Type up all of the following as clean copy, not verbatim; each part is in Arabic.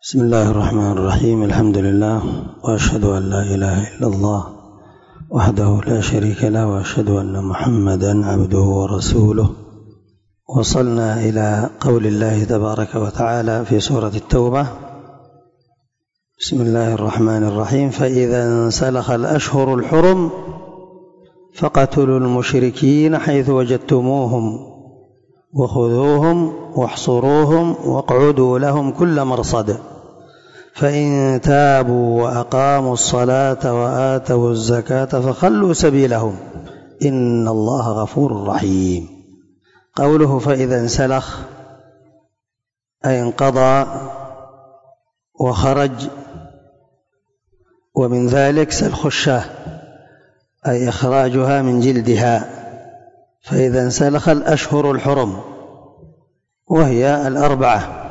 بسم الله الرحمن الرحيم. الحمد لله، وأشهد أن لا إله إلا الله وحده لا شريك له، وأشهد أن محمدا عبده ورسوله. وصلنا إلى قول الله تبارك وتعالى في سورة التوبة: بسم الله الرحمن الرحيم. فإذا انسلخ الأشهر الحرم فقتلوا المشركين حيث وجدتموهم وخذوهم واحصروهم واقعدوا لهم كل مرصد فإن تابوا وأقاموا الصلاة وآتوا الزكاة فخلوا سبيلهم إن الله غفور رحيم. قوله فإذا انسلخ أي انقضى وخرج، ومن ذلك سلخ الشاة أي إخراجها من جلدها. فإذا انسلخ الأشهر الحرم، وهي الأربعة،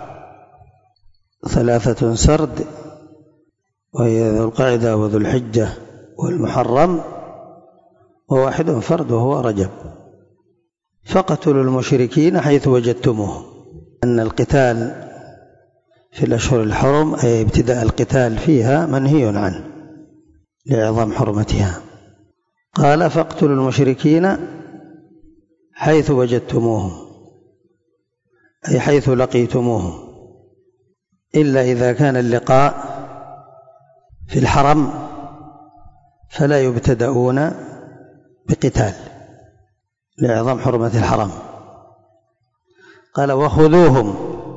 3 سرد، وهي ذو القعدة وذو الحجة والمحرم، وواحد فرد وهو رجب. فقتلوا المشركين حيث وجدتموهم. أن القتال في الأشهر الحرم أي ابتداء القتال فيها منهي عنه لعظم حرمتها. قال فاقتلوا المشركين حيث وجدتموهم أي حيث لقيتموهم، إلا إذا كان اللقاء في الحرم فلا يبتدؤون بقتال لعظم حرمة الحرم. قال وخذوهم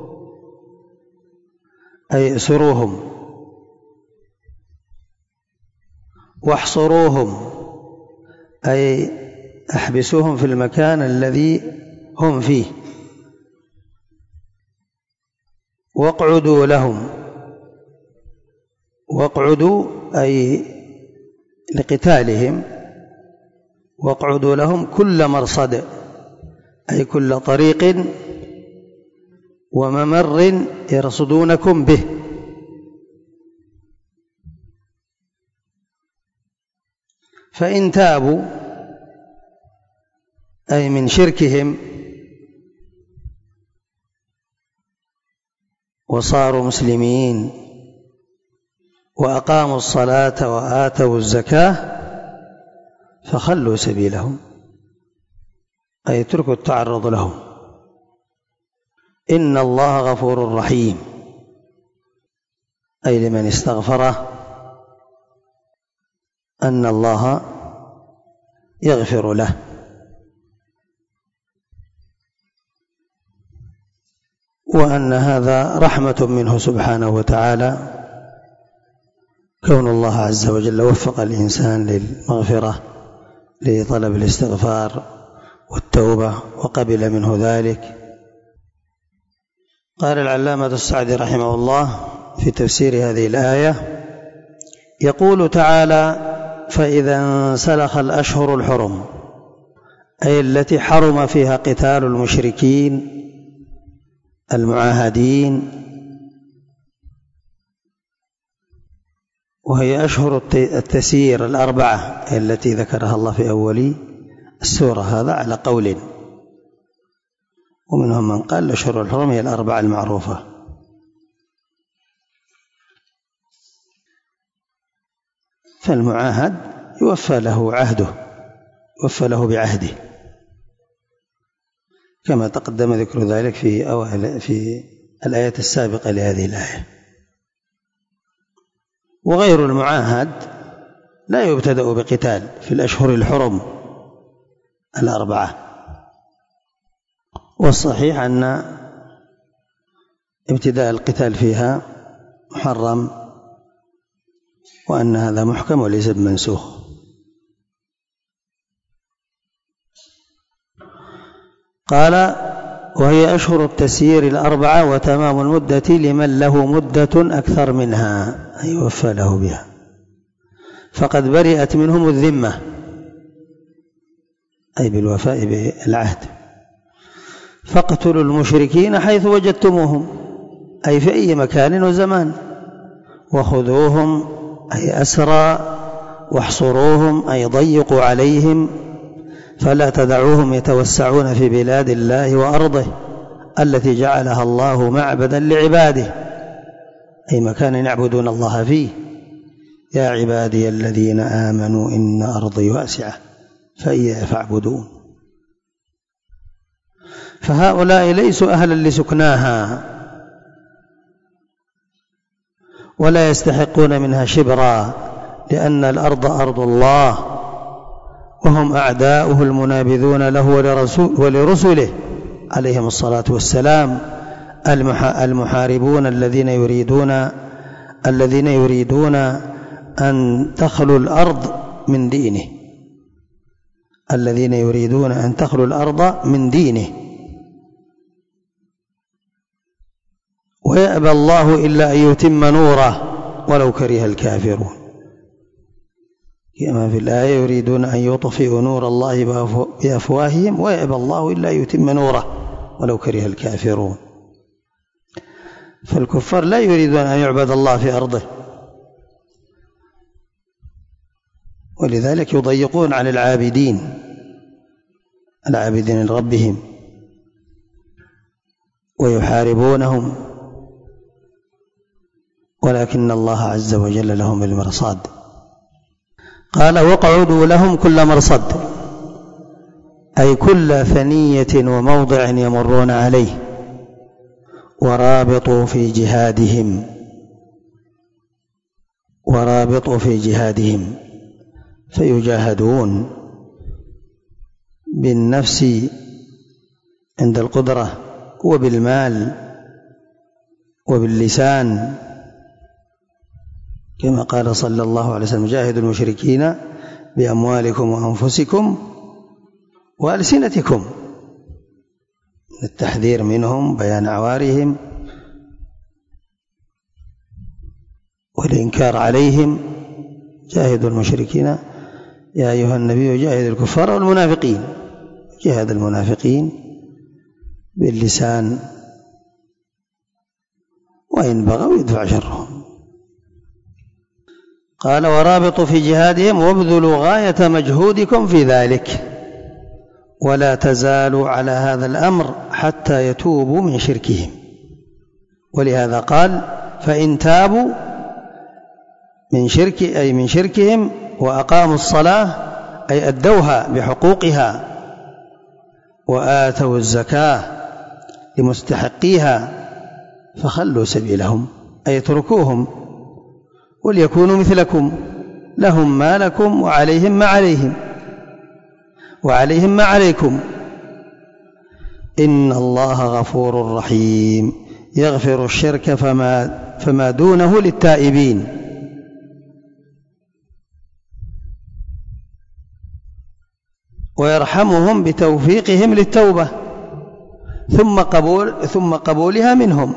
أي اسروهم، واحصروهم أي احبسوهم في المكان الذي هم فيه، واقعدوا لهم. واقعدوا أي لقتالهم، واقعدوا لهم كل مرصد أي كل طريق وممر يرصدونكم به. فإن تابوا أي من شركهم وصاروا مسلمين وأقاموا الصلاة وآتوا الزكاة فخلوا سبيلهم أي اتركوا التعرض لهم. إن الله غفور رحيم أي لمن استغفره أن الله يغفر له. وأن هذا رحمة منه سبحانه وتعالى، كون الله عز وجل وفق الإنسان للمغفرة لطلب الاستغفار والتوبة وقبل منه ذلك. قال العلامة السعدي رحمه الله في تفسير هذه الآية: يقول تعالى فإذا انسلخ الأشهر الحرم أي التي حرم فيها قتال المشركين المعاهدين، وهي أشهر التسيير الأربعة التي ذكرها الله في أول السورة. هذا على قول، ومنهم من قال الأشهر الحرم هي الأربعة المعروفة. فالمعاهد يوفى له عهده، يوفى له بعهده، كما تقدم ذكر ذلك في الآية السابقة لهذه الآية. وغير المعاهد لا يبتدأ بقتال في الأشهر الحرم الأربعة. والصحيح أن ابتداء القتال فيها محرم، وأن هذا محكم وليس بمنسوخ. قال وهي أشهر التسيير الأربعة وتمام المدة لمن له مدة أكثر منها أي يوفى له بها، فقد برئت منهم الذمة أي بالوفاء بالعهد. فاقتلوا المشركين حيث وجدتموهم أي في أي مكان وزمان، وخذوهم أي أسرى، واحصروهم أي ضيقوا عليهم، فلا تدعوهم يتوسعون في بلاد الله وأرضه التي جعلها الله معبدا لعباده، أي مكان يعبدون الله فيه. يا عبادي الذين آمنوا إن أرضي واسعة فإياي فاعبدون. فهؤلاء ليسوا أهلا لسكناها ولا يستحقون منها شبرا، لأن الأرض أرض الله وهم أعداؤه المنابذون له ولرسله عليهم الصلاة والسلام، المحاربون الذين يريدون أن تخلو الأرض من دينه، الذين يريدون أن تخلو الأرض من دينه. ويأبى الله إلا أن يتم نوره ولو كره الكافرون، كما في الآية يريدون أن يطفئوا نور الله بأفواههم ويأبى الله إلا أن يتم نوره ولو كره الكافرون. فالكفار لا يريدون أن يعبد الله في أرضه، ولذلك يضيقون على العابدين لربهم ويحاربونهم، ولكن الله عز وجل لهم المرصاد. قال واقعدوا لهم كل مرصد، أي كل ثنية وموضع يمرون عليه، ورابطوا في جهادهم فيجاهدون بالنفس عند القدرة وبالمال وباللسان، كما قال صلى الله عليه وسلم جاهدوا المشركين بأموالكم وأنفسكم وألسنتكم، التحذير منهم، بيان عوارهم والإنكار عليهم. جاهدوا المشركين يا أيها النبي جاهد الكفار والمنافقين، جاهد المنافقين باللسان وإن بغوا يدفع شرهم. قال ورابطوا في جهادهم وابذلوا غاية مجهودكم في ذلك ولا تزالوا على هذا الأمر حتى يتوبوا من شركهم. ولهذا قال فإن تابوا من شركهم وأقاموا الصلاة أي أدوها بحقوقها وآتوا الزكاة لمستحقيها فخلوا سبيلهم، أي اتركوهم وليكونوا مثلكم، لهم ما لكم وعليهم ما عليكم. إن الله غفور رحيم يغفر الشرك فما دونه للتائبين. ويرحمهم بتوفيقهم للتوبة ثم قبولها منهم،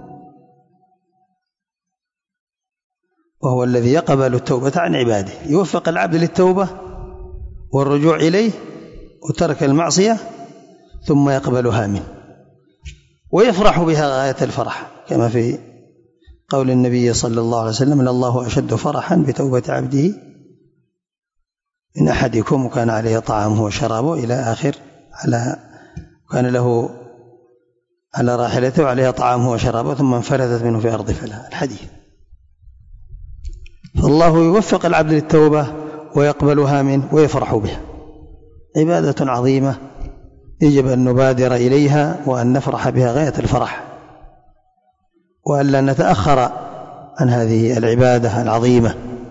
وهو الذي يقبل التوبة عن عباده، يوفق العبد للتوبة والرجوع إليه وترك المعصية ثم يقبلها منه ويفرح بها غاية الفرح، كما في قول النبي صلى الله عليه وسلم الله أشد فرحا بتوبة عبده من أحدكم وكان عليه طعامه وشرابه إلى آخر، كان له على راحلته وعليها طعامه وشرابه ثم انفلتت منه في أرض فلا، الحديث. فالله يوفق العبد للتوبة ويقبلها منه ويفرح بها، عبادة عظيمة يجب أن نبادر إليها وأن نفرح بها غاية الفرح، وأن لا نتأخر عن هذه العبادة العظيمة.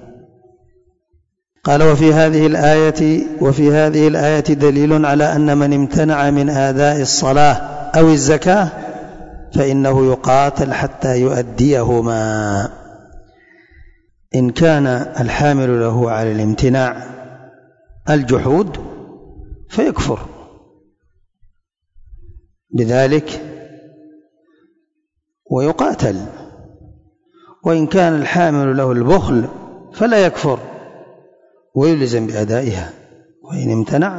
قال وفي هذه الآية دليل على أن من امتنع من أداء الصلاة أو الزكاة فإنه يقاتل حتى يؤديهما، إن كان الحامل له على الامتناع الجحود فيكفر بذلك ويقاتل، وإن كان الحامل له البخل فلا يكفر ويلزم بأدائها، وإن امتنع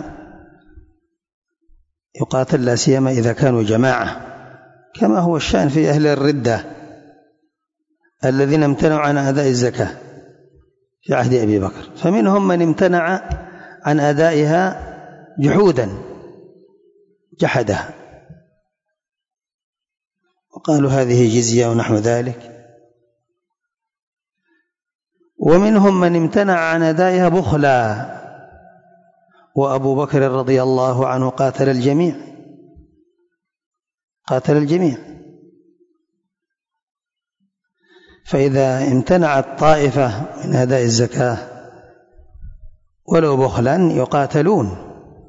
يقاتل، لا سيما إذا كانوا جماعة، كما هو الشأن في أهل الردة الذين امتنعوا عن أداء الزكاة في عهد أبي بكر، فمنهم من امتنع عن أدائها جحودا جحدها وقالوا هذه جزية ونحو ذلك، ومنهم من امتنع عن أدائها بخلا، وأبو بكر رضي الله عنه قاتل الجميع. فإذا امتنعت طائفة من أداء الزكاة ولو بخلا يقاتلون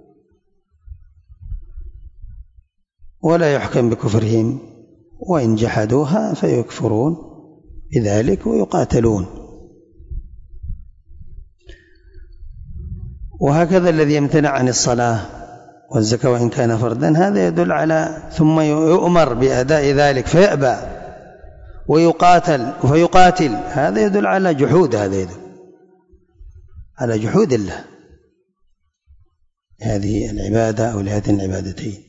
ولا يحكم بكفرهم، وإن جحدوها فيكفرون بذلك ويقاتلون. وهكذا الذي يمتنع عن الصلاة والزكاة وإن كان فردا، هذا يدل على ثم يؤمر بأداء ذلك فيأبى ويقاتل، هذا يدل على جحود، هذا يدل على جحود الله هذه العبادة أو لهذين العبادتين.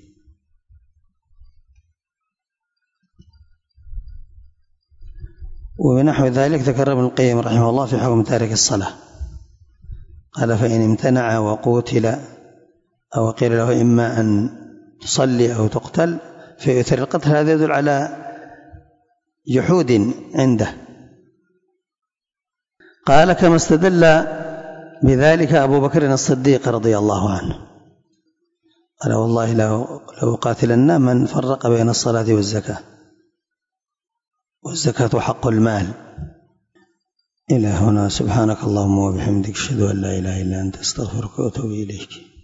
ونحو ذلك ذكر ابن القيم رحمه الله في حكم تارك الصلاة، قال: فإن امتنع وقوتل أو قيل له إما أن تصلي أو تقتل فيؤثر القتل، هذا يدل على جحود عنده. قال: كما استدل بذلك أبو بكر الصديق رضي الله عنه، قال: والله لو قاتلنا من فرق بين الصلاة والزكاة حق المال. إلى هنا. سبحانك اللهم وبحمدك، أشهد أن لا إله إلا أنت، أستغفرك وأتوب إليك.